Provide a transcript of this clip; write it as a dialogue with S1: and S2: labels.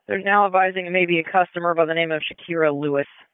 S1: They're now advising it may be a customer by the name of Shakira Lewis.